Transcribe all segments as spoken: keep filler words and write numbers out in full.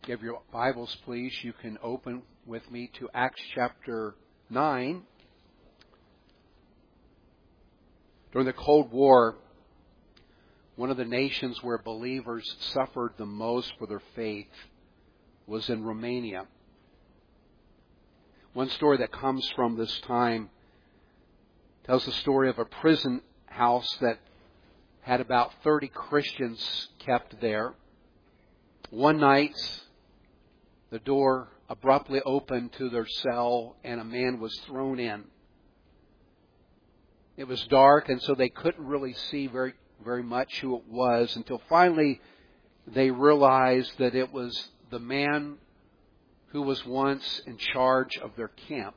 you have your Bibles, please, you can open with me to Acts chapter nine. During the Cold War, one of the nations where believers suffered the most for their faith was in Romania. One story that comes from this time tells the story of a prison house that had about thirty Christians kept there. One night, the door abruptly opened to their cell and a man was thrown in. It was dark, and so they couldn't really see very, very much who it was until finally they realized that it was the man who was once in charge of their camp.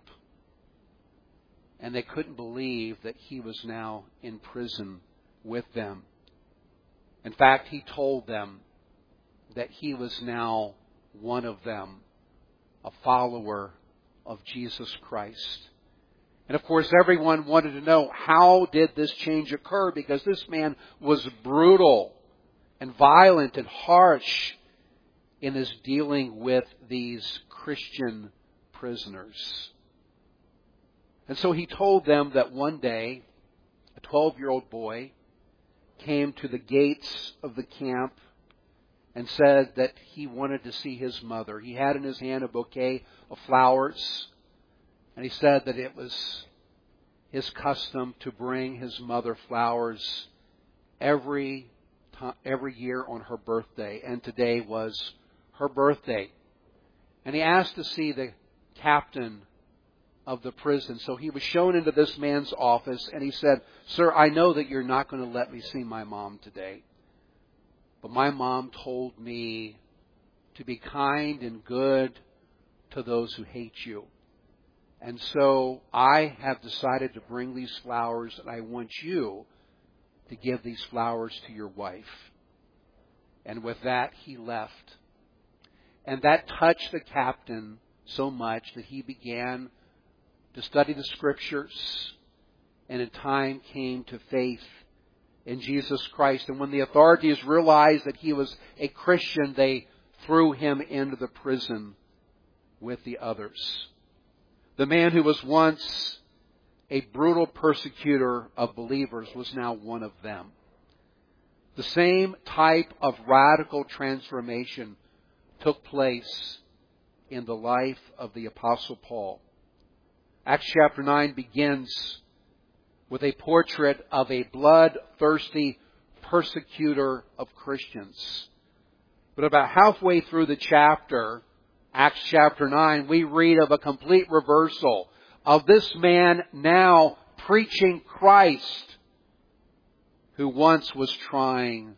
And they couldn't believe that he was now in prison with them. In fact, he told them that he was now one of them, a follower of Jesus Christ. And of course, everyone wanted to know, how did this change occur? Because this man was brutal and violent and harsh in his dealing with these Christian prisoners. And so he told them that one day, a twelve-year-old boy came to the gates of the camp and said that he wanted to see his mother. He had in his hand a bouquet of flowers, and he said that it was his custom to bring his mother flowers every time, every year on her birthday, and today was her birthday. And he asked to see the captain of the prison. So he was shown into this man's office, and he said, "Sir, I know that you're not going to let me see my mom today. But my mom told me to be kind and good to those who hate you. And so I have decided to bring these flowers, and I want you to give these flowers to your wife." And with that, he left. And that touched the captain so much that he began to study the Scriptures, and in time came to faith in Jesus Christ. And when the authorities realized that he was a Christian, they threw him into the prison with the others. The man who was once a brutal persecutor of believers was now one of them. The same type of radical transformation took place in the life of the Apostle Paul. Acts chapter nine begins with a portrait of a bloodthirsty persecutor of Christians. But about halfway through the chapter, Acts chapter nine, we read of a complete reversal of this man now preaching Christ, who once was trying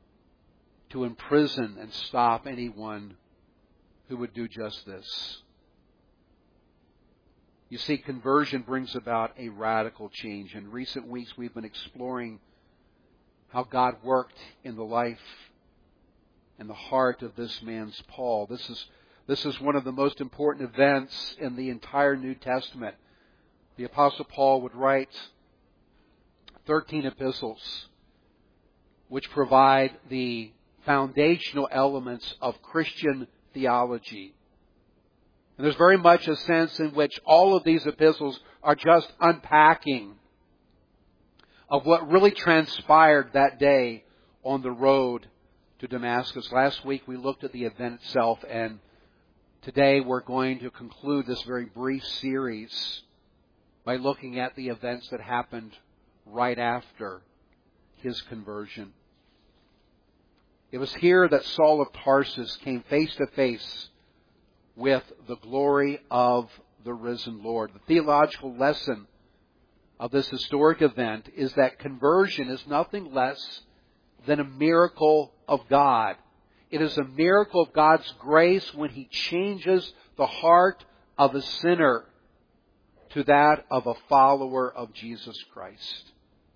to imprison and stop anyone who would do just this. You see, conversion brings about a radical change. In recent weeks, we've been exploring how God worked in the life and the heart of this man's Paul. This is, this is one of the most important events in the entire New Testament. The Apostle Paul would write thirteen epistles, which provide the foundational elements of Christian theology. And there's very much a sense in which all of these epistles are just unpacking of what really transpired that day on the road to Damascus. Last week we looked at the event itself, and today we're going to conclude this very brief series by looking at the events that happened right after his conversion. It was here that Saul of Tarsus came face to face with the glory of the risen Lord. The theological lesson of this historic event is that conversion is nothing less than a miracle of God. It is a miracle of God's grace when He changes the heart of a sinner to that of a follower of Jesus Christ.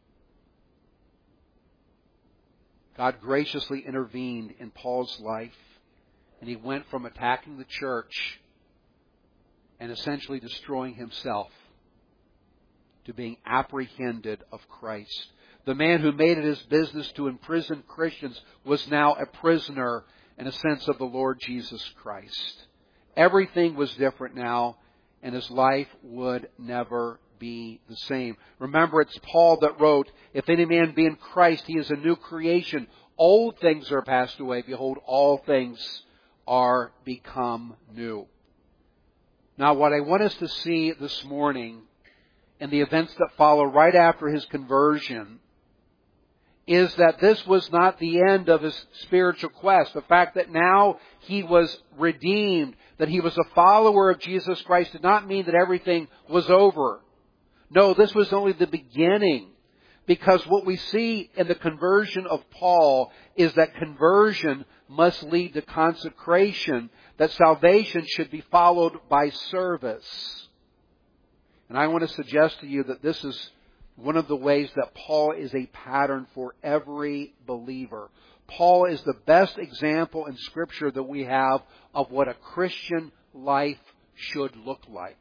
God graciously intervened in Paul's life, and he went from attacking the church and essentially destroying himself to being apprehended of Christ. The man who made it his business to imprison Christians was now a prisoner in a sense, of the Lord Jesus Christ. Everything was different now, and his life would never be the same. Remember, it's Paul that wrote, "If any man be in Christ, he is a new creation. Old things are passed away. Behold, all things are become new." Now, what I want us to see this morning in the events that follow right after his conversion is that this was not the end of his spiritual quest. The fact that now he was redeemed, that he was a follower of Jesus Christ, did not mean that everything was over. No, this was only the beginning. Because what we see in the conversion of Paul is that conversion must lead to consecration, that salvation should be followed by service. And I want to suggest to you that this is one of the ways that Paul is a pattern for every believer. Paul is the best example in Scripture that we have of what a Christian life should look like.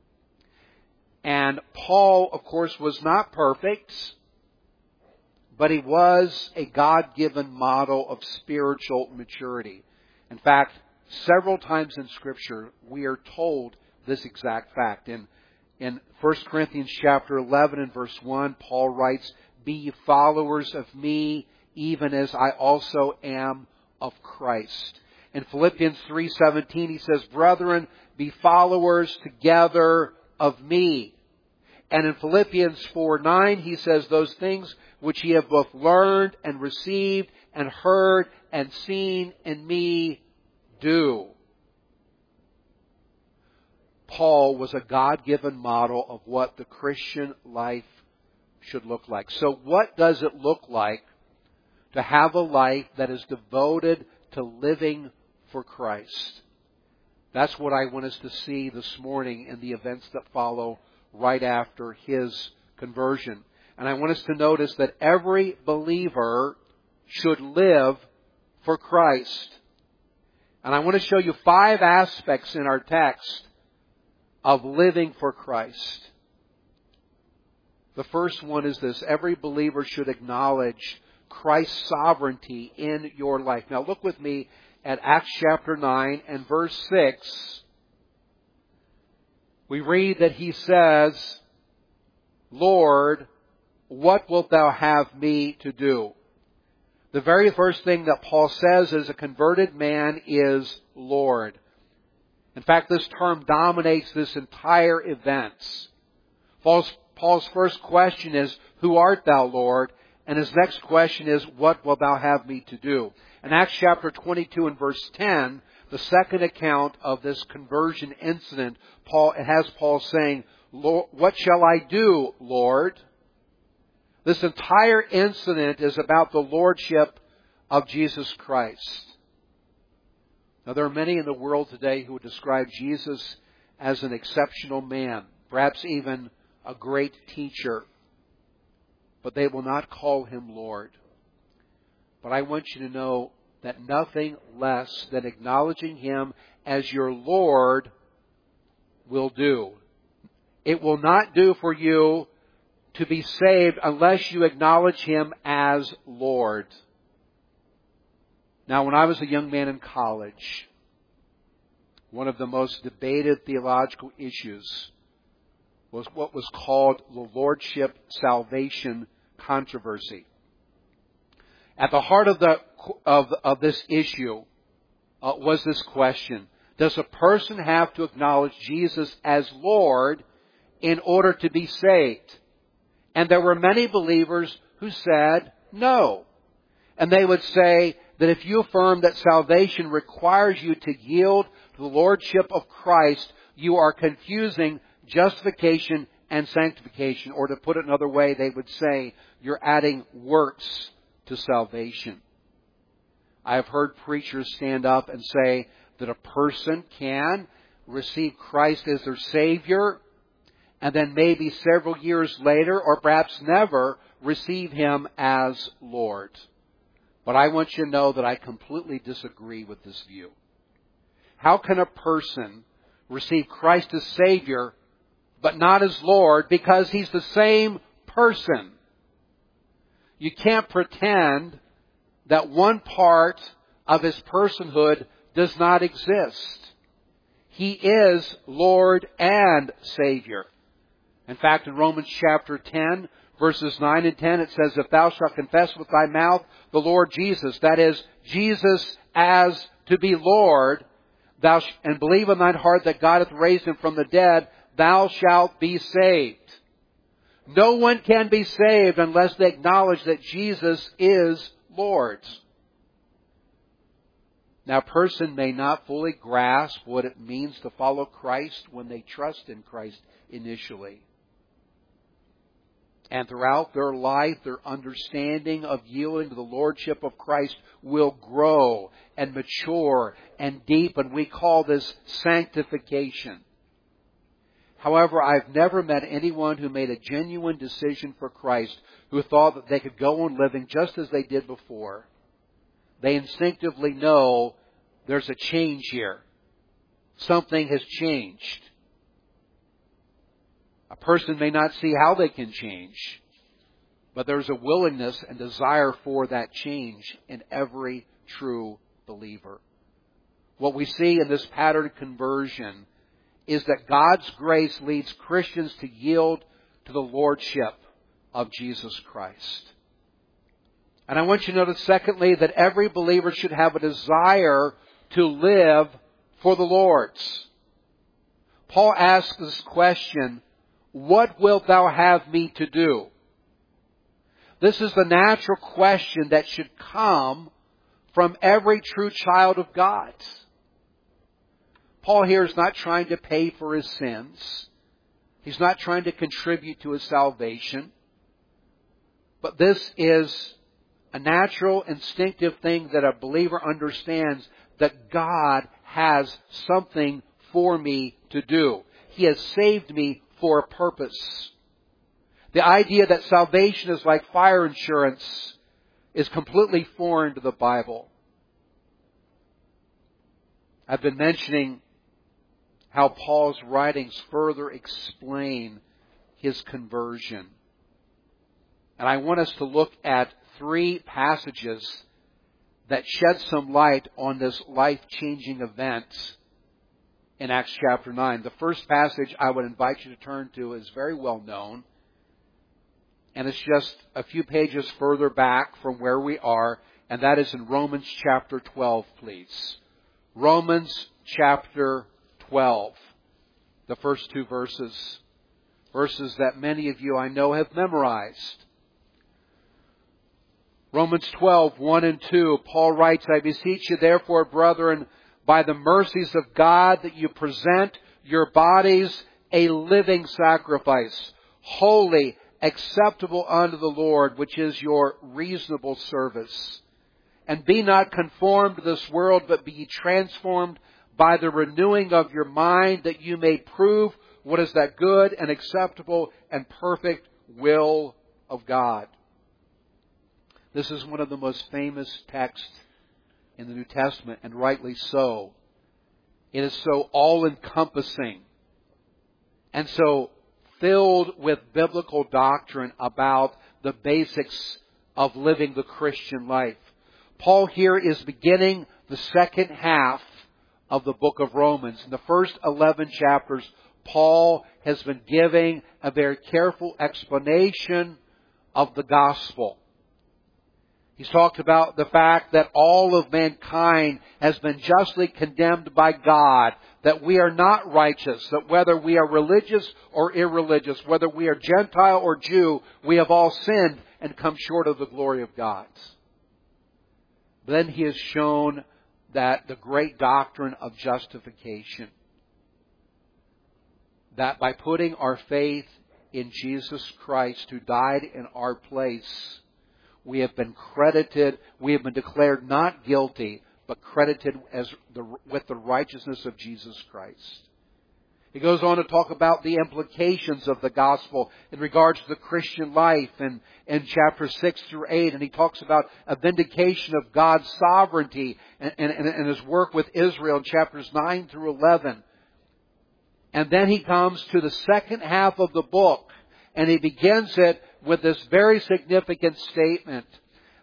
And Paul, of course, was not perfect, but he was a God-given model of spiritual maturity. In fact, several times in Scripture, we are told this exact fact. In In First Corinthians chapter eleven and verse one, Paul writes, "Be ye followers of me, even as I also am of Christ." In Philippians three seventeen, he says, "Brethren, be followers together of me." And in Philippians four nine, he says, "Those things which ye have both learned and received and heard and seen in me, do." Paul was a God-given model of what the Christian life should look like. So what does it look like to have a life that is devoted to living for Christ? That's what I want us to see this morning in the events that follow right after his conversion. And I want us to notice that every believer should live for Christ. And I want to show you five aspects in our text of living for Christ. The first one is this: every believer should acknowledge Christ's sovereignty in your life. Now look with me at Acts chapter nine and verse six. We read that he says, "Lord, what wilt thou have me to do?" The very first thing that Paul says as a converted man is Lord. In fact, this term dominates this entire event. Paul's, Paul's first question is, "Who art thou, Lord?" And his next question is, "What wilt thou have me to do?" In Acts chapter twenty-two and verse ten, the second account of this conversion incident, Paul, it has Paul saying, "What shall I do, Lord?" This entire incident is about the lordship of Jesus Christ. Now, there are many in the world today who would describe Jesus as an exceptional man, perhaps even a great teacher, but they will not call him Lord. But I want you to know that nothing less than acknowledging him as your Lord will do. It will not do for you to be saved unless you acknowledge him as Lord. Now, when I was a young man in college, one of the most debated theological issues was what was called the Lordship Salvation controversy. At the heart of the of, of this issue uh, was this question: does a person have to acknowledge Jesus as Lord in order to be saved? And there were many believers who said no. And they would say that if you affirm that salvation requires you to yield to the Lordship of Christ, you are confusing justification and sanctification. Or to put it another way, they would say you're adding works to salvation. I have heard preachers stand up and say that a person can receive Christ as their Savior and then maybe several years later, or perhaps never, receive him as Lord. But I want you to know that I completely disagree with this view. How can a person receive Christ as Savior but not as Lord because he's the same person? You can't pretend that one part of His personhood does not exist. He is Lord and Savior. In fact, in Romans chapter ten, verses nine and ten, it says, "If thou shalt confess with thy mouth the Lord Jesus," that is, Jesus as to be Lord, thou sh- "and believe in thine heart that God hath raised Him from the dead, thou shalt be saved." No one can be saved unless they acknowledge that Jesus is Lord. Now, a person may not fully grasp what it means to follow Christ when they trust in Christ initially. And throughout their life, their understanding of yielding to the Lordship of Christ will grow and mature and deepen. We call this sanctification. However, I've never met anyone who made a genuine decision for Christ who thought that they could go on living just as they did before. They instinctively know there's a change here. Something has changed. A person may not see how they can change, but there's a willingness and desire for that change in every true believer. What we see in this pattern conversion is that God's grace leads Christians to yield to the Lordship of Jesus Christ. And I want you to notice, secondly, that every believer should have a desire to live for the Lord's. Paul asks this question, "What wilt thou have me to do?" This is the natural question that should come from every true child of God. Paul here is not trying to pay for his sins. He's not trying to contribute to his salvation. But this is a natural, instinctive thing that a believer understands, that God has something for me to do. He has saved me for a purpose. The idea that salvation is like fire insurance is completely foreign to the Bible. I've been mentioning how Paul's writings further explain his conversion. And I want us to look at three passages that shed some light on this life-changing event in Acts chapter nine. The first passage I would invite you to turn to is very well known. And it's just a few pages further back from where we are. And that is in Romans chapter twelve, please. Romans chapter twelve. The first two verses. Verses that many of you I know have memorized. Romans twelve, one and two, Paul writes, "I beseech you therefore, brethren, by the mercies of God, that you present your bodies a living sacrifice, holy, acceptable unto the Lord, which is your reasonable service. And be not conformed to this world, but be ye transformed by the renewing of your mind, that you may prove what is that good and acceptable and perfect will of God." This is one of the most famous texts in the New Testament, and rightly so. It is so all-encompassing and so filled with biblical doctrine about the basics of living the Christian life. Paul here is beginning the second half of the book of Romans. In the first eleven chapters, Paul has been giving a very careful explanation of the gospel. He's talked about the fact that all of mankind has been justly condemned by God, that we are not righteous, that whether we are religious or irreligious, whether we are Gentile or Jew, we have all sinned and come short of the glory of God. Then he has shown that the great doctrine of justification, that by putting our faith in Jesus Christ, who died in our place, we have been credited, we have been declared not guilty, but credited as the, with the righteousness of Jesus Christ. He goes on to talk about the implications of the gospel in regards to the Christian life in, in chapters six through eight. And he talks about a vindication of God's sovereignty and, and, and His work with Israel in chapters nine through eleven. And then he comes to the second half of the book, and he begins it with this very significant statement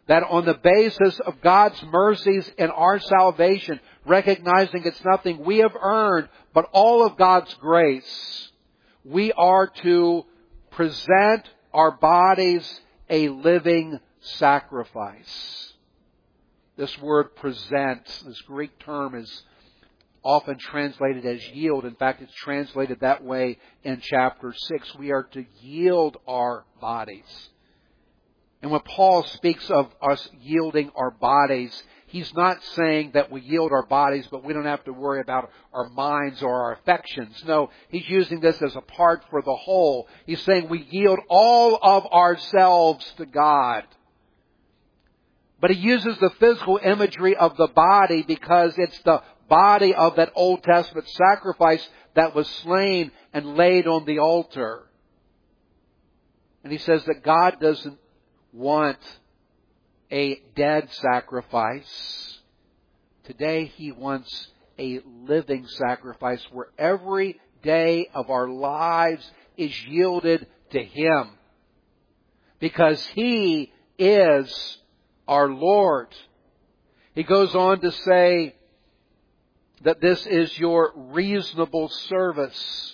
that on the basis of God's mercies in our salvation, recognizing it's nothing we have earned, but all of God's grace, we are to present our bodies a living sacrifice. This word present, this Greek term, is often translated as yield. In fact, it's translated that way in chapter six. We are to yield our bodies. And when Paul speaks of us yielding our bodies, he's not saying that we yield our bodies, but we don't have to worry about our minds or our affections. No, he's using this as a part for the whole. He's saying we yield all of ourselves to God. But he uses the physical imagery of the body because it's the body of that Old Testament sacrifice that was slain and laid on the altar. And he says that God doesn't want a dead sacrifice. Today He wants a living sacrifice where every day of our lives is yielded to Him. Because He is our Lord. He goes on to say that this is your reasonable service.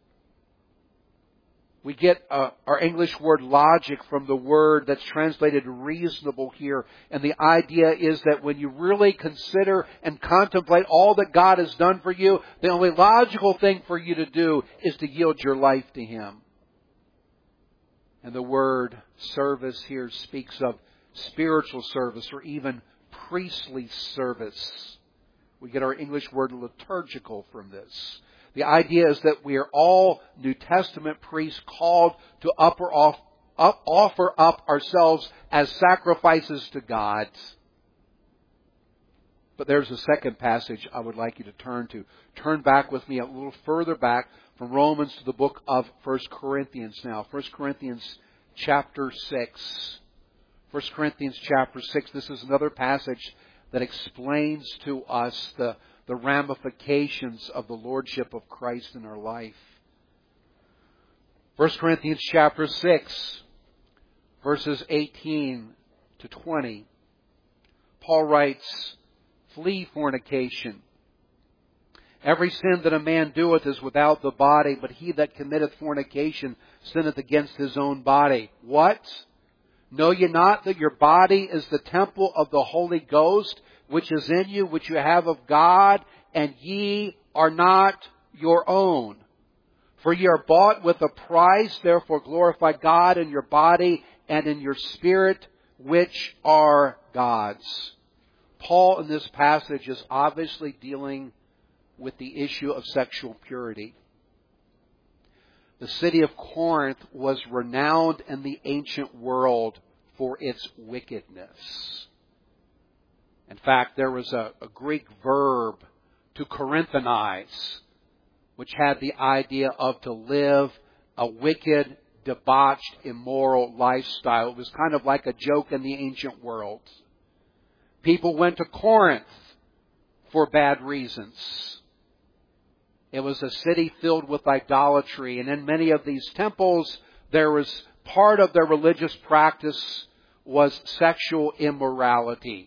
We get uh, our English word logic from the word that's translated reasonable here. And the idea is that when you really consider and contemplate all that God has done for you, the only logical thing for you to do is to yield your life to Him. And the word service here speaks of spiritual service or even priestly service. We get our English word liturgical from this. The idea is that we are all New Testament priests called to upper off, up, offer up ourselves as sacrifices to God. But there's a second passage I would like you to turn to. Turn back with me a little further back from Romans to the book of First Corinthians now. First Corinthians chapter six. First Corinthians chapter six. This is another passage that explains to us the the ramifications of the lordship of Christ in our life. First Corinthians chapter six, verses eighteen to twenty. Paul writes, "Flee fornication. Every sin that a man doeth is without the body, but he that committeth fornication sinneth against his own body." What? "Know ye not that your body is the temple of the Holy Ghost, which is in you, which you have of God, and ye are not your own? For ye are bought with a price, therefore glorify God in your body and in your spirit, which are God's." Paul in this passage is obviously dealing with the issue of sexual purity. The city of Corinth was renowned in the ancient world for its wickedness. In fact, there was a, a Greek verb, to Corinthanize, which had the idea of to live a wicked, debauched, immoral lifestyle. It was kind of like a joke in the ancient world. People went to Corinth for bad reasons. It was a city filled with idolatry, and in many of these temples, there was part of their religious practice was sexual immorality.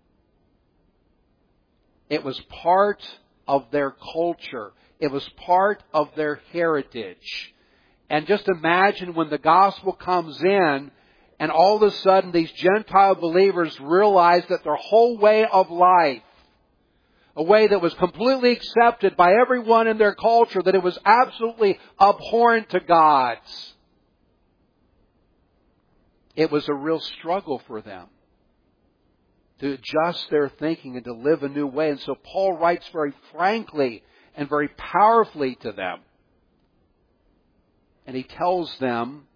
It was part of their culture. It was part of their heritage. And just imagine when the gospel comes in and all of a sudden these Gentile believers realize that their whole way of life, a way that was completely accepted by everyone in their culture, that it was absolutely abhorrent to God's. It was a real struggle for them to adjust their thinking and to live a new way. And so Paul writes very frankly and very powerfully to them. And he tells them,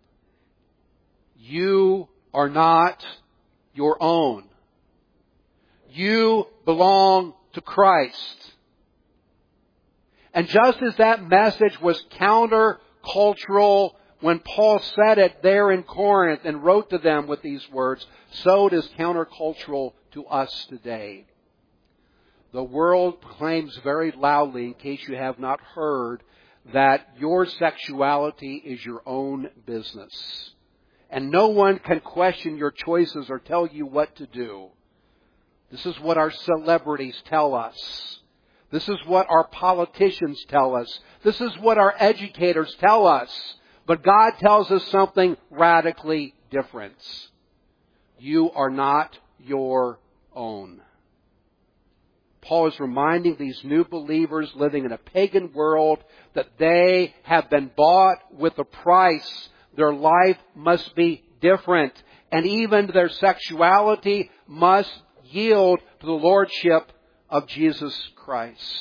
you are not your own. You belong to Christ. And just as that message was counter-cultural when Paul said it there in Corinth and wrote to them with these words, so it is countercultural to us today. The world claims very loudly, in case you have not heard, that your sexuality is your own business. and no one can question your choices or tell you what to do. This is what our celebrities tell us. This is what our politicians tell us. This is what our educators tell us. But God tells us something radically different. You are not your own. Paul is reminding these new believers living in a pagan world that they have been bought with a price. Their life must be different. And even their sexuality must yield to the lordship of Jesus Christ.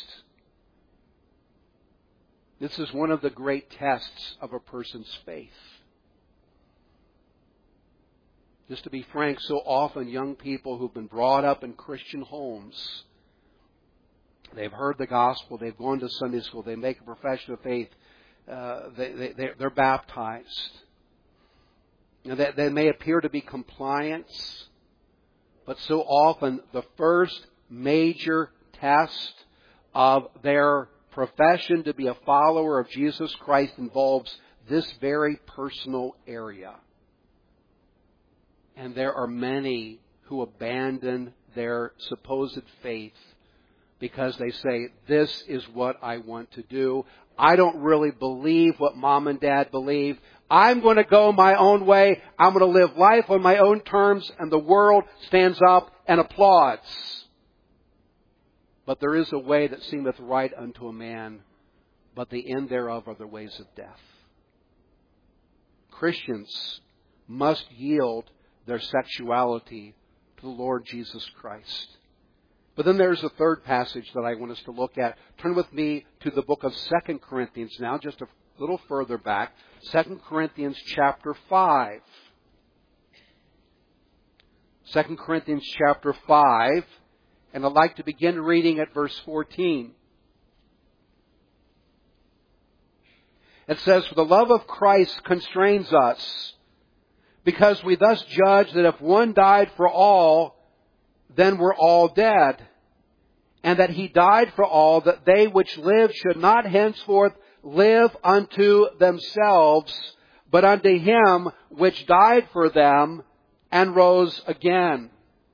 This is one of the great tests of a person's faith. Just to be frank, so often young people who've been brought up in Christian homes, they've heard the gospel, they've gone to Sunday school, they make a profession of faith, uh, they, they, they're baptized. And they, they may appear to be compliant, but so often the first major test of their profession to be a follower of Jesus Christ involves this very personal area. And there are many who abandon their supposed faith because they say, this is what I want to do. I don't really believe what mom and dad believe. I'm going to go my own way. I'm going to live life on my own terms, and the world stands up and applauds. But there is a way that seemeth right unto a man, but the end thereof are the ways of death. Christians must yield their sexuality to the Lord Jesus Christ. But then there's a third passage that I want us to look at. Turn with me to the book of Second Corinthians now, just a little further back. Second Corinthians chapter five. Second Corinthians chapter five. And I'd like to begin reading at verse fourteen. It says, "For the love of Christ constrains us, because we thus judge that if one died for all, then we're all dead. And that He died for all, that they which live should not henceforth live unto themselves, but unto Him which died for them and rose again."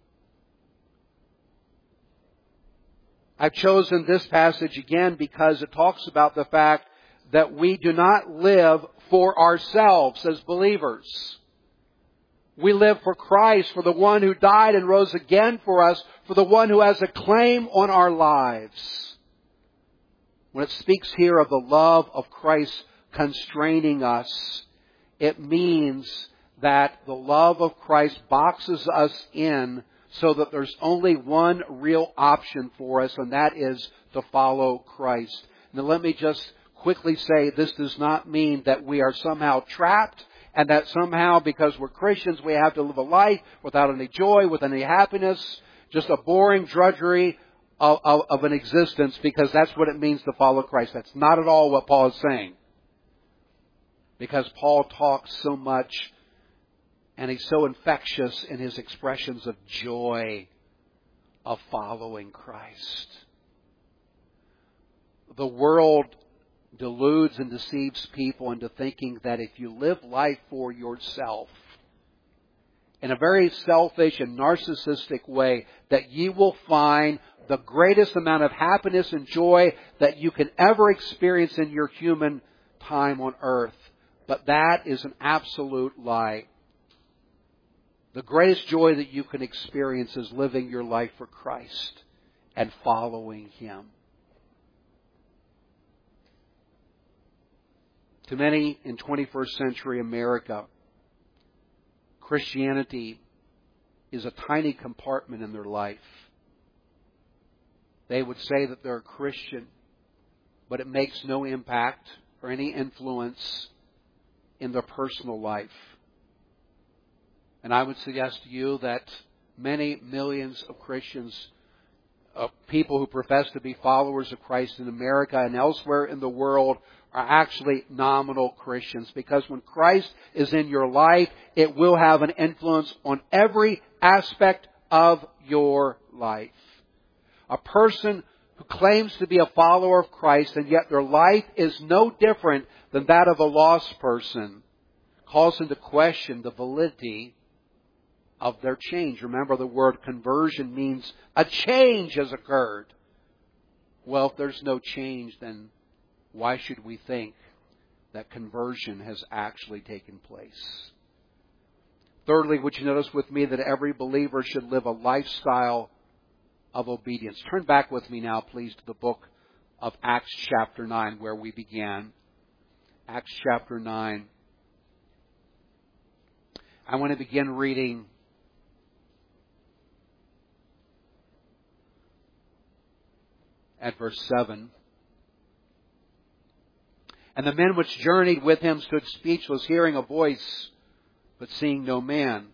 I've chosen this passage again because it talks about the fact that we do not live for ourselves as believers. We live for Christ, for the one who died and rose again for us, for the one who has a claim on our lives. When it speaks here of the love of Christ constraining us, it means that the love of Christ boxes us in so that there's only one real option for us, and that is to follow Christ. Now let me just quickly say, this does not mean that we are somehow trapped, and that somehow because we're Christians we have to live a life without any joy, with any happiness, just a boring drudgery of, of, of an existence, because that's what it means to follow Christ. That's not at all what Paul is saying. Because Paul talks so much, and he's so infectious in his expressions of joy of following Christ. The world deludes and deceives people into thinking that if you live life for yourself, in a very selfish and narcissistic way, that you will find the greatest amount of happiness and joy that you can ever experience in your human time on earth. But that is an absolute lie. The greatest joy that you can experience is living your life for Christ and following Him. To many in twenty-first century America, Christianity is a tiny compartment in their life. They would say that they're a Christian, but it makes no impact or any influence in their personal life. And I would suggest to you that many millions of Christians, of people who profess to be followers of Christ in America and elsewhere in the world, are actually nominal Christians. Because when Christ is in your life, it will have an influence on every aspect of your life. A person who claims to be a follower of Christ and yet their life is no different than that of a lost person calls into question the validity of their change. Remember, the word conversion means a change has occurred. Well, if there's no change, then why should we think that conversion has actually taken place? Thirdly, would you notice with me that every believer should live a lifestyle of obedience? Turn back with me now, please, to the book of Acts chapter nine, where we began. Acts chapter nine. I want to begin reading at verse seven. And the men which journeyed with him stood speechless, hearing a voice, but seeing no man.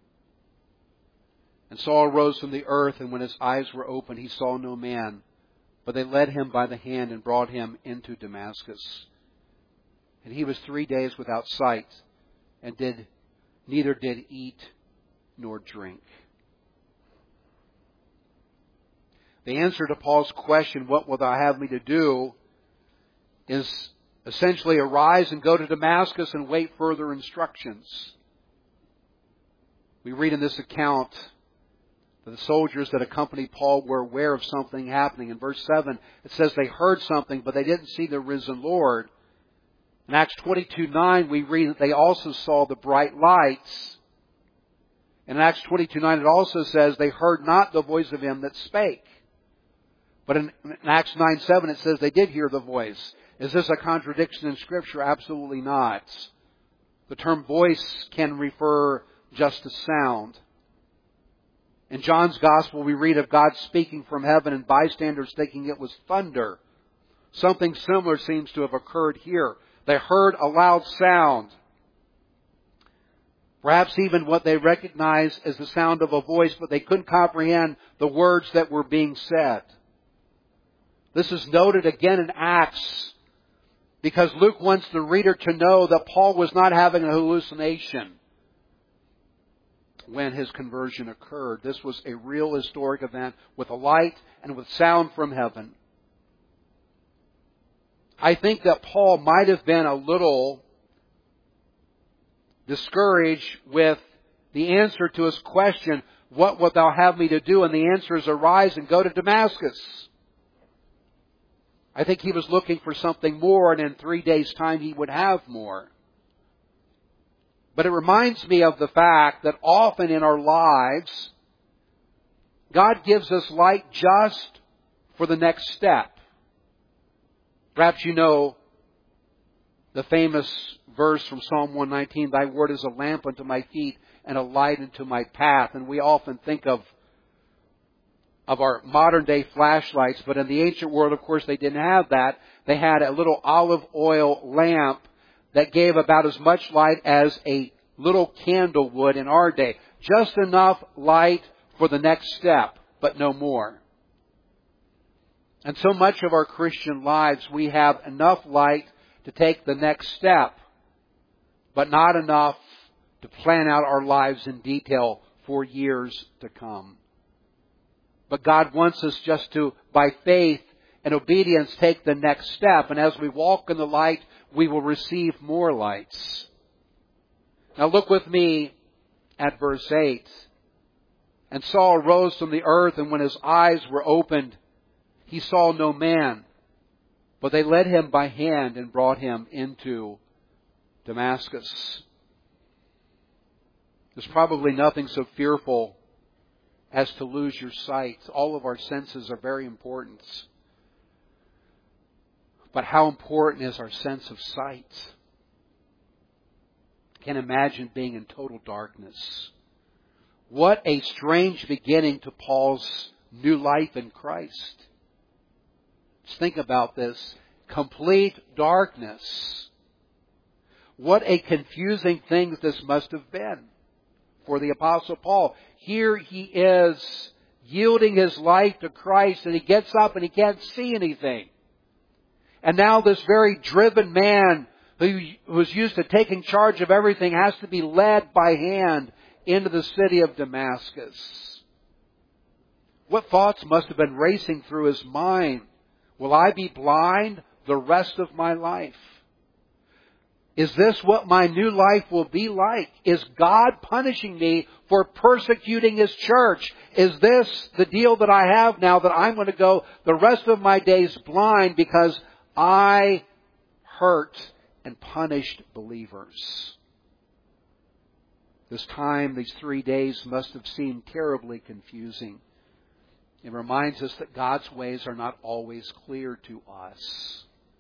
And Saul arose from the earth, and when his eyes were opened, he saw no man. But they led him by the hand and brought him into Damascus. And he was three days without sight, and did neither did eat nor drink. The answer to Paul's question, what wilt thou have me to do, is essentially arise and go to Damascus and wait further instructions. We read in this account that the soldiers that accompanied Paul were aware of something happening. In verse seven, it says they heard something, but they didn't see the risen Lord. In Acts twenty-two nine, we read that they also saw the bright lights. In Acts twenty-two nine, it also says they heard not the voice of him that spake. But in, in Acts nine seven, it says they did hear the voice. Is this a contradiction in Scripture? Absolutely not. The term voice can refer just to sound. In John's Gospel, we read of God speaking from heaven and bystanders thinking it was thunder. Something similar seems to have occurred here. They heard a loud sound. Perhaps even what they recognized as the sound of a voice, but they couldn't comprehend the words that were being said. This is noted again in Acts because Luke wants the reader to know that Paul was not having a hallucination when his conversion occurred. This was a real historic event with a light and with sound from heaven. I think that Paul might have been a little discouraged with the answer to his question, what wilt thou have me to do? And the answer is, arise and go to Damascus. I think he was looking for something more, and in three days' time he would have more. But it reminds me of the fact that often in our lives, God gives us light just for the next step. Perhaps you know the famous verse from Psalm one nineteen, thy word is a lamp unto my feet and a light unto my path. And we often think of of our modern day flashlights, but in the ancient world, of course, they didn't have that. They had a little olive oil lamp that gave about as much light as a little candle would in our day. Just enough light for the next step, but no more. And so much of our Christian lives, we have enough light to take the next step, but not enough to plan out our lives in detail for years to come. But God wants us just to, by faith and obedience, take the next step. And as we walk in the light, we will receive more lights. Now look with me at verse eight. And Saul arose from the earth, and when his eyes were opened, he saw no man. But they led him by hand and brought him into Damascus. There's probably nothing so fearful as to lose your sight. All of our senses are very important. But how important is our sense of sight? I can't imagine being in total darkness. What a strange beginning to Paul's new life in Christ. Just think about this. Complete darkness. What a confusing thing this must have been for the Apostle Paul. Here he is yielding his life to Christ, and he gets up and he can't see anything. And now this very driven man who was used to taking charge of everything has to be led by hand into the city of Damascus. What thoughts must have been racing through his mind? Will I be blind the rest of my life? Is this what my new life will be like? Is God punishing me for persecuting His church? Is this the deal that I have now, that I'm going to go the rest of my days blind because I hurt and punished believers? This time, these three days must have seemed terribly confusing. It reminds us that God's ways are not always clear to us.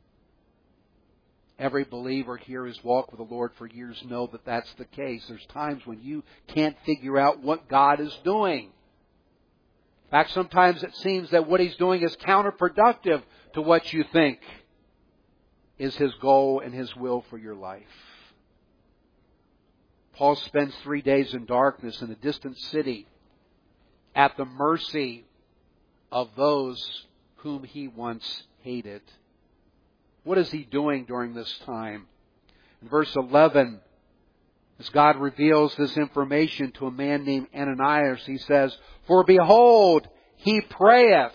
Every believer here who's walked with the Lord for years know that that's the case. There's times when you can't figure out what God is doing. In fact, sometimes it seems that what He's doing is counterproductive to what you think is His goal and His will for your life. Paul spends three days in darkness in a distant city at the mercy of those whom he once hated. What is he doing during this time? In verse eleven, as God reveals this information to a man named Ananias, he says, "For behold, he prayeth."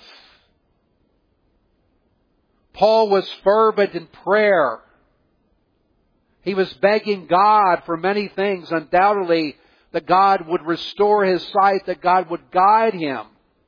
Paul was fervent in prayer. He was begging God for many things, undoubtedly, that God would restore his sight, that God would guide him.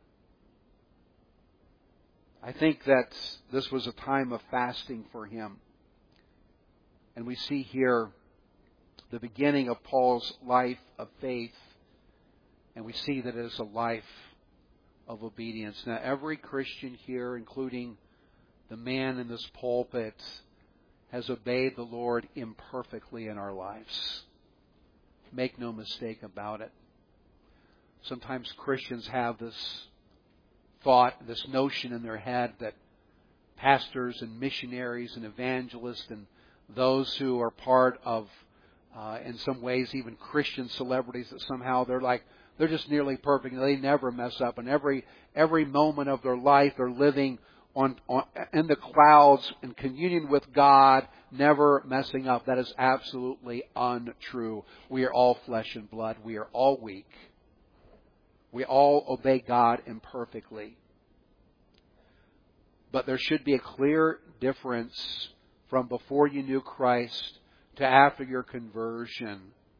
I think that this was a time of fasting for him. And we see here the beginning of Paul's life of faith. And we see that it is a life of obedience. Now, every Christian here, including the man in this pulpit, has obeyed the Lord imperfectly in our lives. Make no mistake about it. Sometimes Christians have this thought, this notion in their head that pastors and missionaries and evangelists and those who are part of, uh, in some ways, even Christian celebrities, that somehow they're like, they're just nearly perfect and they never mess up. And every every moment of their life they're living on, on in the clouds in communion with God, never messing up. That is absolutely untrue. We are all flesh and blood. We are all weak. We all obey God imperfectly. But there should be a clear difference from before you knew Christ to after your conversion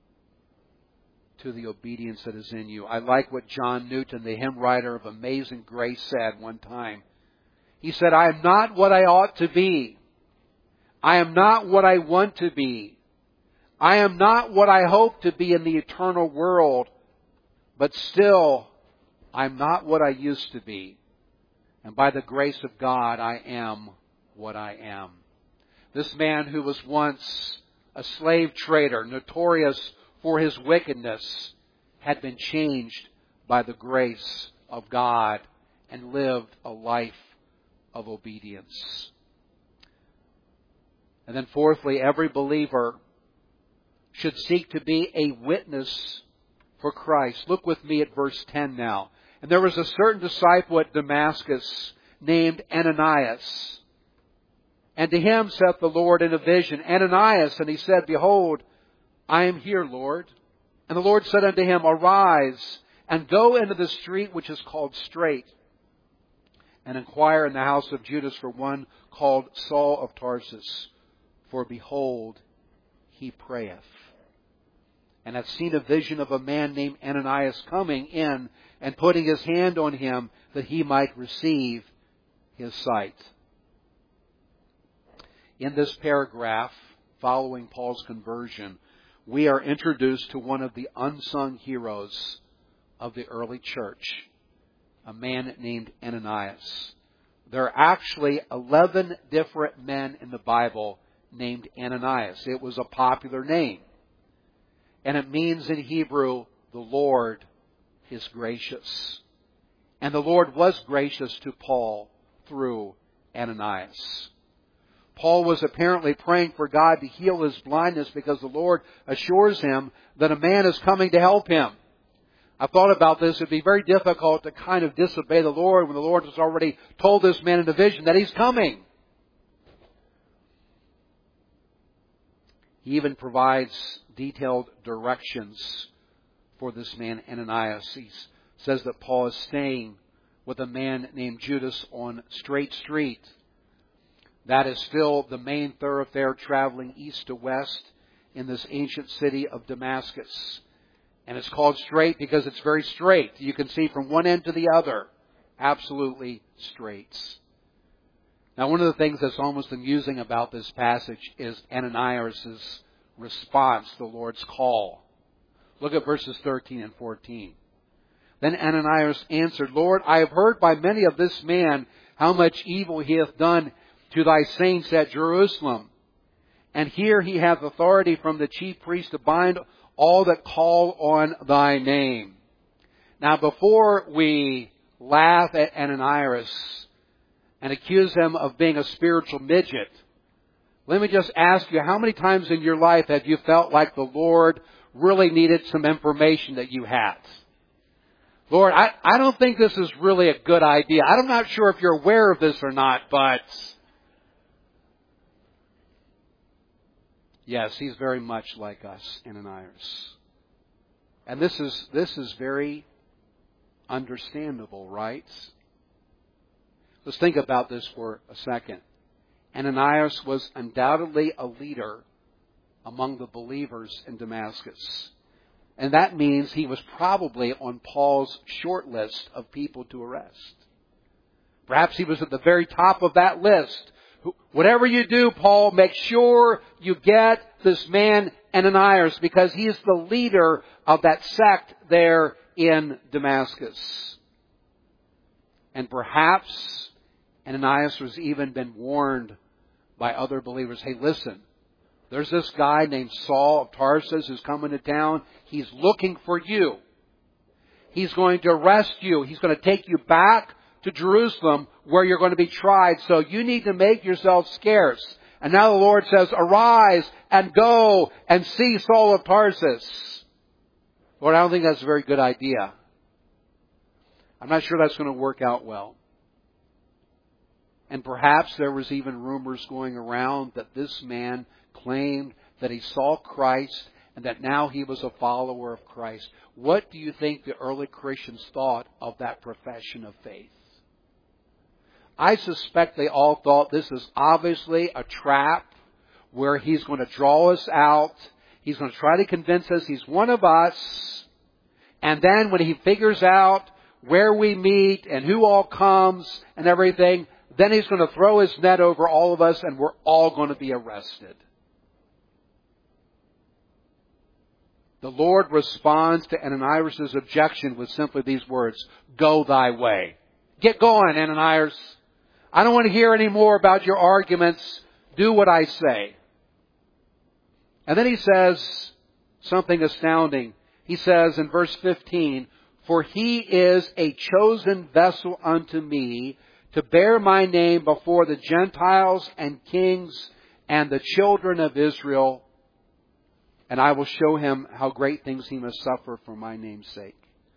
to the obedience that is in you. I like what John Newton, the hymn writer of Amazing Grace, said one time. He said, "I am not what I ought to be. I am not what I want to be. I am not what I hope to be in the eternal world. But still, I'm not what I used to be. And by the grace of God, I am what I am." This man who was once a slave trader, notorious for his wickedness, had been changed by the grace of God and lived a life of obedience. And then fourthly, every believer should seek to be a witness for Christ. Look with me at verse ten now. "And there was a certain disciple at Damascus named Ananias. And to him saith the Lord in a vision, Ananias, and he said, Behold, I am here, Lord. And the Lord said unto him, Arise, and go into the street which is called Straight, and inquire in the house of Judas for one called Saul of Tarsus. For behold, he prayeth. And hath seen a vision of a man named Ananias coming in and putting his hand on him that he might receive his sight." In this paragraph, following Paul's conversion, we are introduced to one of the unsung heroes of the early church, a man named Ananias. There are actually eleven different men in the Bible named Ananias. It was a popular name. And it means in Hebrew, the Lord is gracious. And the Lord was gracious to Paul through Ananias. Paul was apparently praying for God to heal his blindness because the Lord assures him that a man is coming to help him. I thought about this. It would be very difficult to kind of disobey the Lord when the Lord has already told this man in a vision that he's coming. He even provides detailed directions for this man Ananias. He says that Paul is staying with a man named Judas on Straight Street. That is still the main thoroughfare traveling east to west in this ancient city of Damascus. And it's called straight because it's very straight. You can see from one end to the other. Absolutely straight. Now, one of the things that's almost amusing about this passage is Ananias' response to the Lord's call. Look at verses thirteen and fourteen. Then Ananias answered, Lord, I have heard by many of this man how much evil he hath done to thy saints at Jerusalem. And here he hath authority from the chief priest to bind all that call on thy name. Now, before we laugh at Ananias and accuse him of being a spiritual midget, let me just ask you, how many times in your life have you felt like the Lord really needed some information that you had? Lord, I, I don't think this is really a good idea. I'm not sure if you're aware of this or not, but yes, he's very much like us, Ananias. And this is this is very understandable, right? Let's think about this for a second. Ananias was undoubtedly a leader among the believers in Damascus. And that means he was probably on Paul's short list of people to arrest. Perhaps he was at the very top of that list. Whatever you do, Paul, make sure you get this man Ananias, because he is the leader of that sect there in Damascus. And perhaps Ananias was even been warned by other believers, hey, listen, there's this guy named Saul of Tarsus who's coming to town. He's looking for you. He's going to arrest you. He's going to take you back to Jerusalem where you're going to be tried. So you need to make yourself scarce. And now the Lord says, arise and go and see Saul of Tarsus. Lord, I don't think that's a very good idea. I'm not sure that's going to work out well. And perhaps there was even rumors going around that this man claimed that he saw Christ and that now he was a follower of Christ. What do you think the early Christians thought of that profession of faith? I suspect they all thought this is obviously a trap where he's going to draw us out. He's going to try to convince us he's one of us. And then when he figures out where we meet and who all comes and everything, then he's going to throw his net over all of us and we're all going to be arrested. The Lord responds to Ananias' objection with simply these words, go thy way. Get going, Ananias. I don't want to hear any more about your arguments. Do what I say. And then he says something astounding. He says in verse fifteen, for he is a chosen vessel unto me to bear my name before the Gentiles and kings and the children of Israel. And I will show him how great things he must suffer for my name's sake.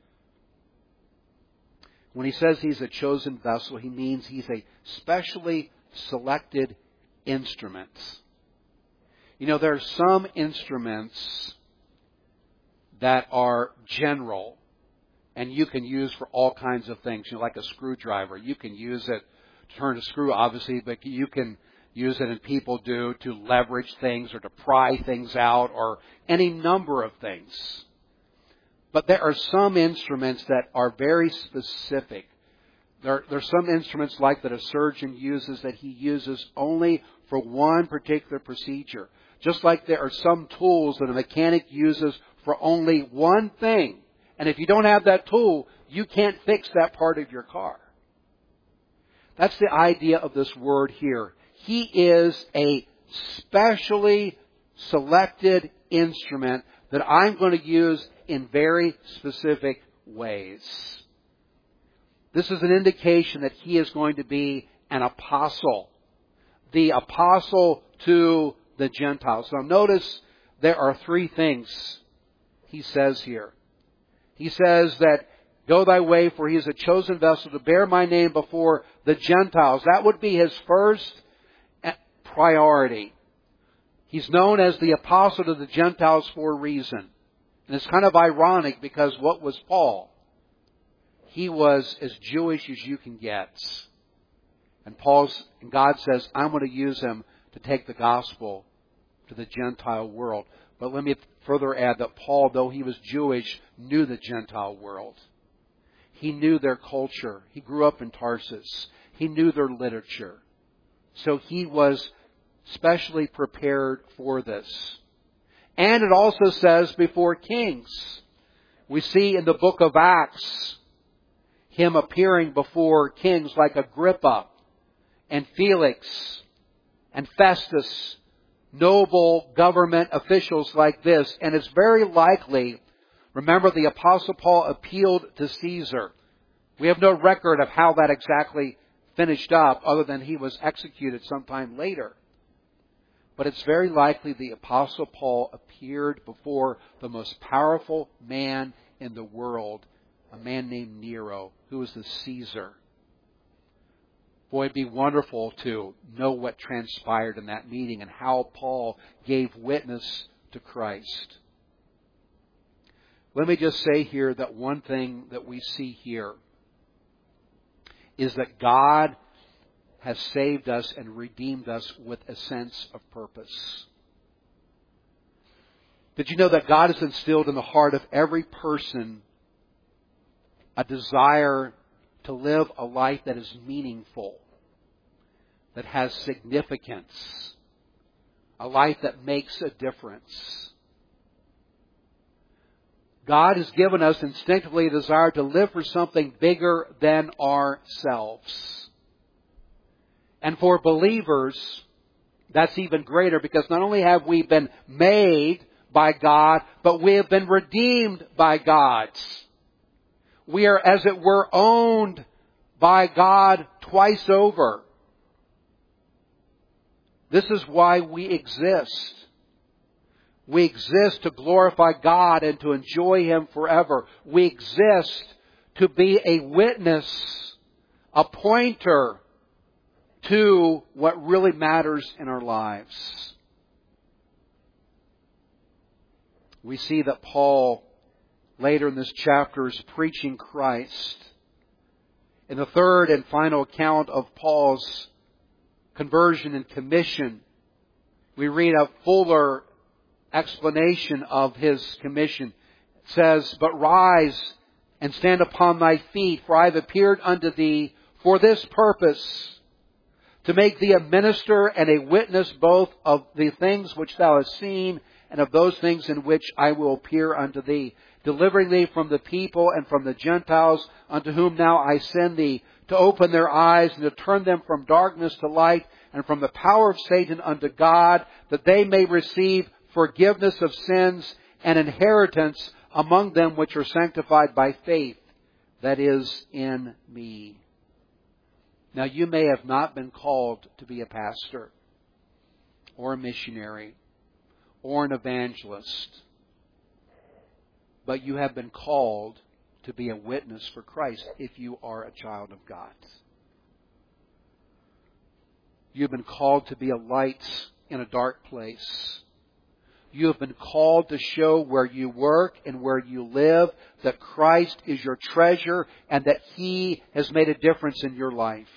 When he says he's a chosen vessel, he means he's a specially selected instrument. You know, there are some instruments that are general and you can use for all kinds of things. You know, like a screwdriver. You can use it to turn a screw, obviously, but you can use it, and people do, to leverage things or to pry things out or any number of things. But there are some instruments that are very specific. There, there are some instruments like that a surgeon uses that he uses only for one particular procedure. Just like there are some tools that a mechanic uses for only one thing. And if you don't have that tool, you can't fix that part of your car. That's the idea of this word here. He is a specially selected instrument that I'm going to use in very specific ways. This is an indication that he is going to be an apostle. The apostle to the Gentiles. Now notice there are three things he says here. He says that, go thy way, for he is a chosen vessel to bear my name before the Gentiles. That would be his first priority. He's known as the apostle to the Gentiles for a reason. And it's kind of ironic because what was Paul? He was as Jewish as you can get. And Paul's, and God says, I'm going to use him to take the gospel to the Gentile world. But let me further add that Paul, though he was Jewish, knew the Gentile world. He knew their culture. He grew up in Tarsus. He knew their literature. So he was specially prepared for this. And it also says before kings. We see in the book of Acts him appearing before kings like Agrippa and Felix and Festus, noble government officials like this. And it's very likely, remember, the Apostle Paul appealed to Caesar. We have no record of how that exactly finished up other than he was executed sometime later. But it's very likely the Apostle Paul appeared before the most powerful man in the world, a man named Nero, who was the Caesar. Boy, it'd be wonderful to know what transpired in that meeting and how Paul gave witness to Christ. Let me just say here that one thing that we see here is that God has saved us and redeemed us with a sense of purpose. Did you know that God has instilled in the heart of every person a desire to live a life that is meaningful, that has significance, a life that makes a difference? God has given us instinctively a desire to live for something bigger than ourselves. And for believers, that's even greater, because not only have we been made by God, but we have been redeemed by God. We are, as it were, owned by God twice over. This is why we exist. We exist to glorify God and to enjoy Him forever. We exist to be a witness, a pointer to what really matters in our lives. We see that Paul, later in this chapter, is preaching Christ. In the third and final account of Paul's conversion and commission, we read a fuller explanation of his commission. It says, "But rise and stand upon thy feet, for I have appeared unto thee for this purpose, to make thee a minister and a witness both of the things which thou hast seen and of those things in which I will appear unto thee, delivering thee from the people and from the Gentiles, unto whom now I send thee, to open their eyes and to turn them from darkness to light and from the power of Satan unto God, that they may receive forgiveness of sins and inheritance among them which are sanctified by faith that is in me." Now, you may have not been called to be a pastor or a missionary or an evangelist, but you have been called to be a witness for Christ if you are a child of God. You've been called to be a light in a dark place. You have been called to show where you work and where you live that Christ is your treasure and that He has made a difference in your life.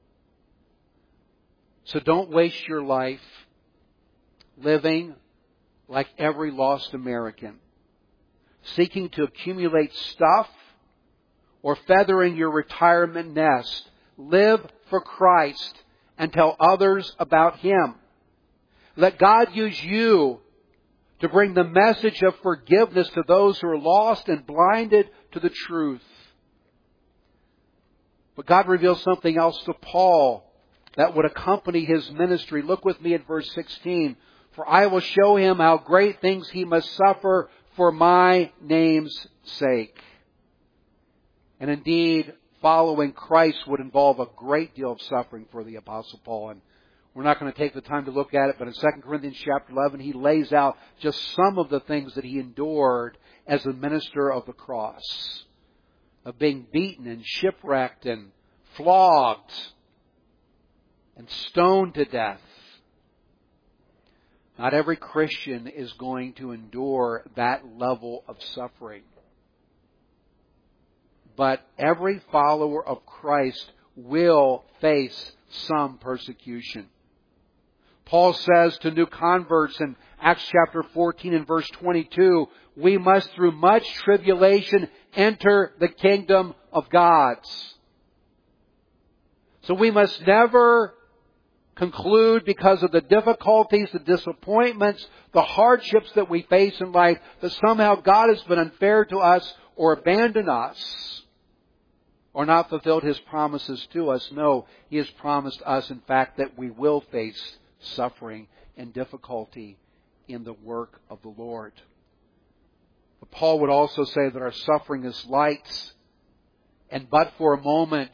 So don't waste your life living like every lost American, seeking to accumulate stuff or feathering your retirement nest. Live for Christ and tell others about Him. Let God use you to bring the message of forgiveness to those who are lost and blinded to the truth. But God reveals something else to Paul that would accompany his ministry. Look with me at verse sixteen. "For I will show him how great things he must suffer for my name's sake." And indeed, following Christ would involve a great deal of suffering for the Apostle Paul. And we're not going to take the time to look at it, but in Second Corinthians chapter eleven, he lays out just some of the things that he endured as a minister of the cross, of being beaten and shipwrecked and flogged and stoned to death. Not every Christian is going to endure that level of suffering. But every follower of Christ will face some persecution. Paul says to new converts in Acts chapter fourteen and verse twenty-two, we must through much tribulation enter the kingdom of God. So we must never conclude because of the difficulties, the disappointments, the hardships that we face in life that somehow God has been unfair to us or abandoned us or not fulfilled His promises to us. No, He has promised us, in fact, that we will face suffering and difficulty in the work of the Lord. But Paul would also say that our suffering is light and but for a moment.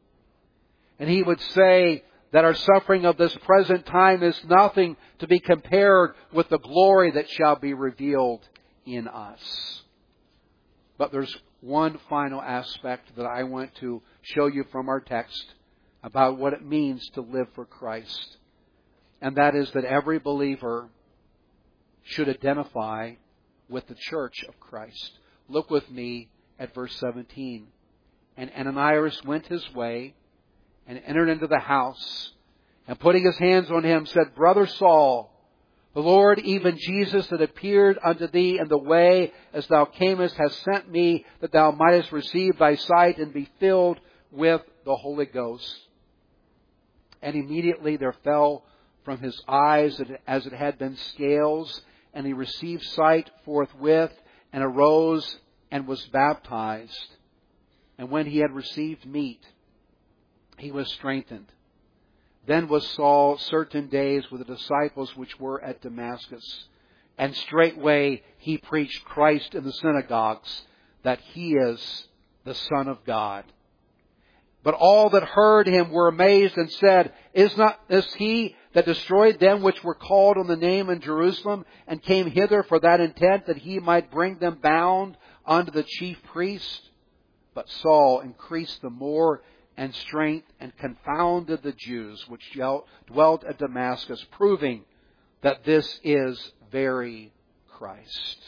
And he would say that our suffering of this present time is nothing to be compared with the glory that shall be revealed in us. But there's one final aspect that I want to show you from our text about what it means to live for Christ. And that is that every believer should identify with the church of Christ. Look with me at verse seventeen. And Ananias went his way and entered into the house, and putting his hands on him, said, Brother Saul, the Lord, even Jesus, that appeared unto thee in the way as thou camest, has sent me, that thou mightest receive thy sight and be filled with the Holy Ghost. And immediately there fell from his eyes as it had been scales, and he received sight forthwith, and arose and was baptized. And when he had received meat, he was strengthened. Then was Saul certain days with the disciples which were at Damascus. And straightway he preached Christ in the synagogues, that He is the Son of God. But all that heard him were amazed and said, Is not this He that destroyed them which were called on the name in Jerusalem, and came hither for that intent, that He might bring them bound unto the chief priest? But Saul increased the more and strength, and confounded the Jews which dwelt at Damascus, proving that this is very Christ.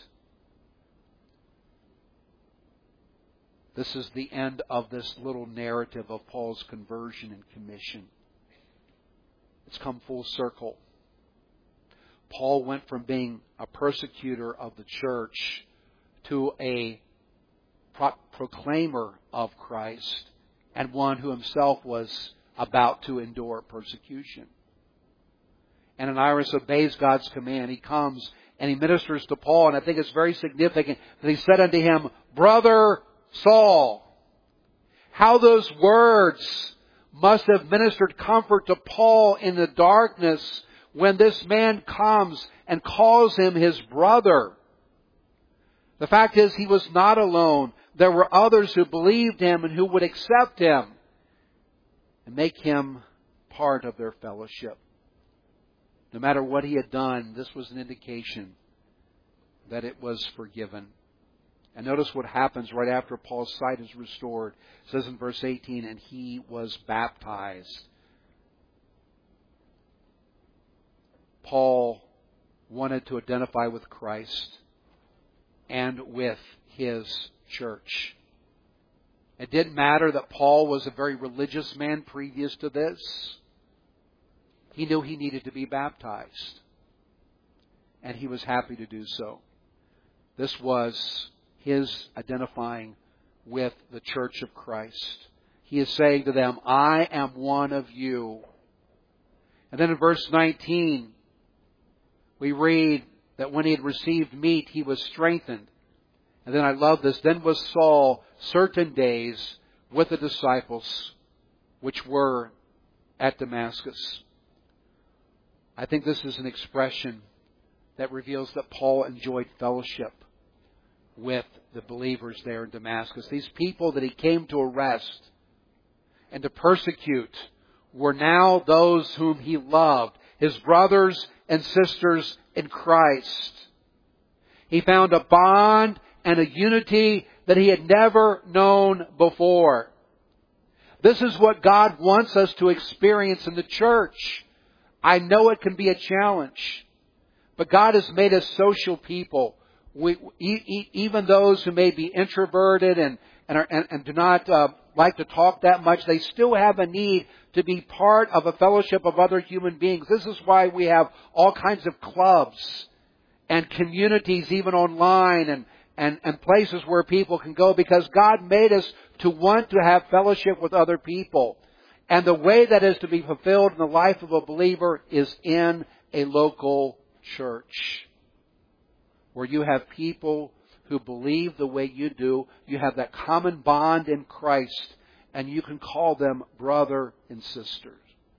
This is the end of this little narrative of Paul's conversion and commission. It's come full circle. Paul went from being a persecutor of the church to a pro- proclaimer of Christ, and one who himself was about to endure persecution. And Ananias obeys God's command. He comes and he ministers to Paul, and I think it's very significant that he said unto him, Brother Saul. How those words must have ministered comfort to Paul in the darkness when this man comes and calls him his brother. The fact is, he was not alone. There were others who believed him and who would accept him and make him part of their fellowship. No matter what he had done, this was an indication that it was forgiven. And notice what happens right after Paul's sight is restored. It says in verse eighteen, and he was baptized. Paul wanted to identify with Christ and with his church. It didn't matter that Paul was a very religious man previous to this. He knew he needed to be baptized, and he was happy to do so. This was his identifying with the church of Christ. He is saying to them, I am one of you. And then in verse nineteen, we read that when he had received meat, he was strengthened. And then I love this. Then was Saul certain days with the disciples which were at Damascus. I think this is an expression that reveals that Paul enjoyed fellowship with the believers there in Damascus. These people that he came to arrest and to persecute were now those whom he loved, his brothers and sisters in Christ. He found a bond and a unity that he had never known before. This is what God wants us to experience in the church. I know it can be a challenge, but God has made us social people. We, even those who may be introverted and and, are, and, and do not uh, like to talk that much, they still have a need to be part of a fellowship of other human beings. This is why we have all kinds of clubs and communities, even online, and, and, and places where people can go, because God made us to want to have fellowship with other people. And the way that is to be fulfilled in the life of a believer is in a local church, where you have people who believe the way you do. You have that common bond in Christ, and you can call them brother and sister.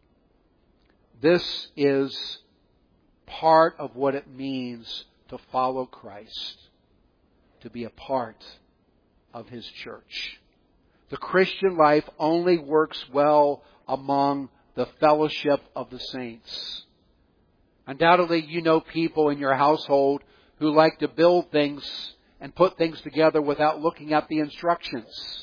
This is part of what it means to follow Christ, to be a part of His church. The Christian life only works well among the fellowship of the saints. Undoubtedly, you know people in your household who like to build things and put things together without looking at the instructions.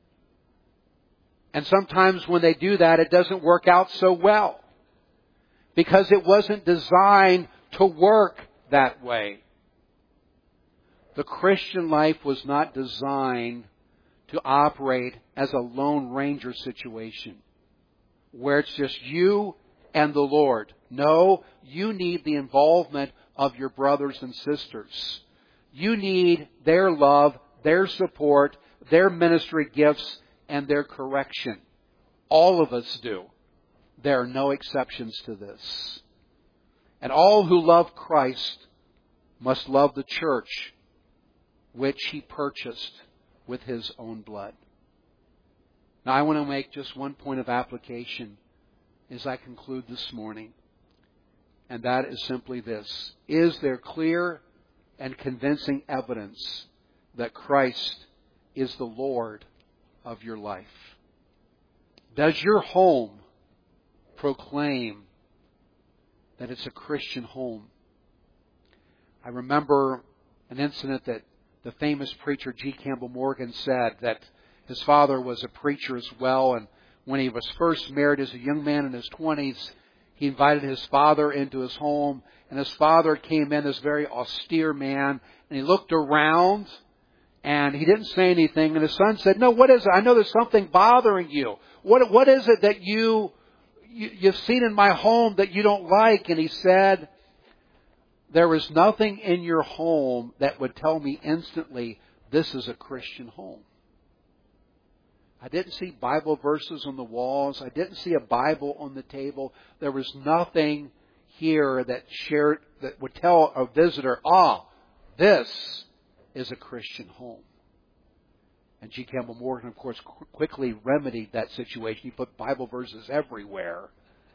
And sometimes when they do that, it doesn't work out so well, because it wasn't designed to work that way. The Christian life was not designed to operate as a Lone Ranger situation, where it's just you and the Lord. No, you need the involvement of your brothers and sisters. You need their love, their support, their ministry gifts, and their correction. All of us do. There are no exceptions to this. And all who love Christ must love the church, which He purchased with His own blood. Now, I want to make just one point of application as I conclude this morning. And that is simply this. Is there clear and convincing evidence that Christ is the Lord of your life? Does your home proclaim that it's a Christian home? I remember an incident that the famous preacher G. Campbell Morgan said, that his father was a preacher as well, and when he was first married as a young man in his twenties, he invited his father into his home, and his father came in as a very austere man, and he looked around, and he didn't say anything, and his son said, "No, what is it? I know there's something bothering you. What, what is it that you, you, you've seen in my home that you don't like?" And he said, "There is nothing in your home that would tell me instantly this is a Christian home. I didn't see Bible verses on the walls. I didn't see a Bible on the table. There was nothing here that shared that would tell a visitor, ah, this is a Christian home." And G. Campbell Morgan, of course, qu- quickly remedied that situation. He put Bible verses everywhere.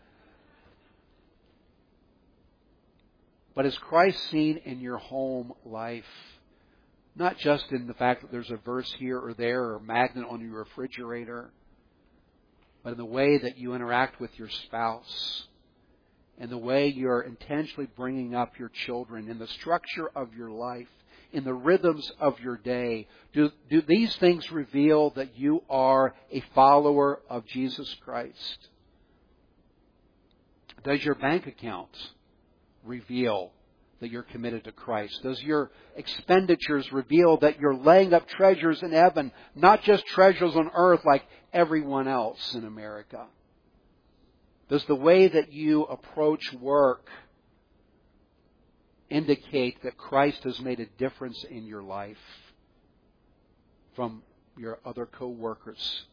But is Christ seen in your home life? Not just in the fact that there's a verse here or there or a magnet on your refrigerator, but in the way that you interact with your spouse, in the way you're intentionally bringing up your children, in the structure of your life, in the rhythms of your day. Do, do these things reveal that you are a follower of Jesus Christ? Does your bank account reveal that you're committed to Christ? Does your expenditures reveal that you're laying up treasures in heaven, not just treasures on earth like everyone else in America? Does the way that you approach work indicate that Christ has made a difference in your life from your other co-workers?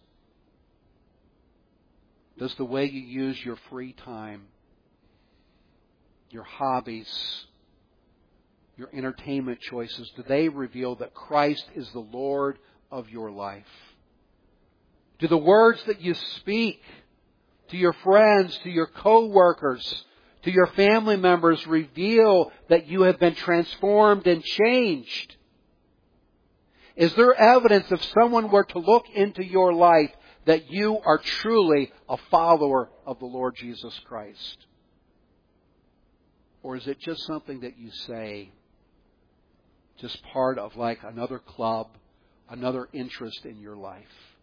Does the way you use your free time, your hobbies, your entertainment choices, do they reveal that Christ is the Lord of your life? Do the words that you speak to your friends, to your co-workers, to your family members reveal that you have been transformed and changed? Is there evidence, if someone were to look into your life, that you are truly a follower of the Lord Jesus Christ? Or is it just something that you say, just part of like another club, another interest in your life?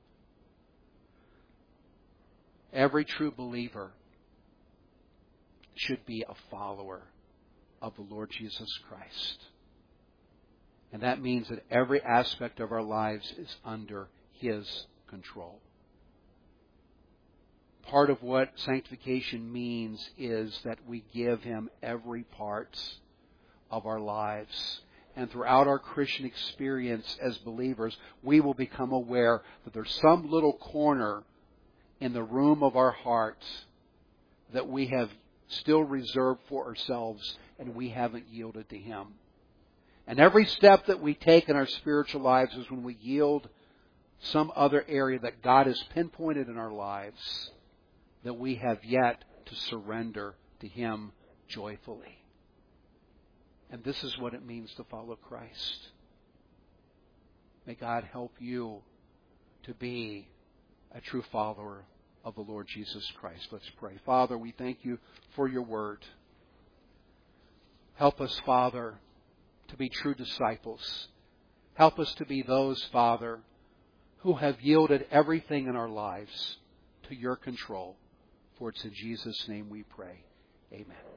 Every true believer should be a follower of the Lord Jesus Christ. And that means that every aspect of our lives is under His control. part of what sanctification means is that we give Him every part of our lives. And throughout our Christian experience as believers, we will become aware that there's some little corner in the room of our hearts that we have still reserved for ourselves and we haven't yielded to Him. And every step that we take in our spiritual lives is when we yield some other area that God has pinpointed in our lives that we have yet to surrender to Him joyfully. And this is what it means to follow Christ. May God help you to be a true follower of the Lord Jesus Christ. Let's pray. Father, we thank You for Your word. Help us, Father, to be true disciples. Help us to be those, Father, who have yielded everything in our lives to Your control. For it's in Jesus' name we pray. Amen.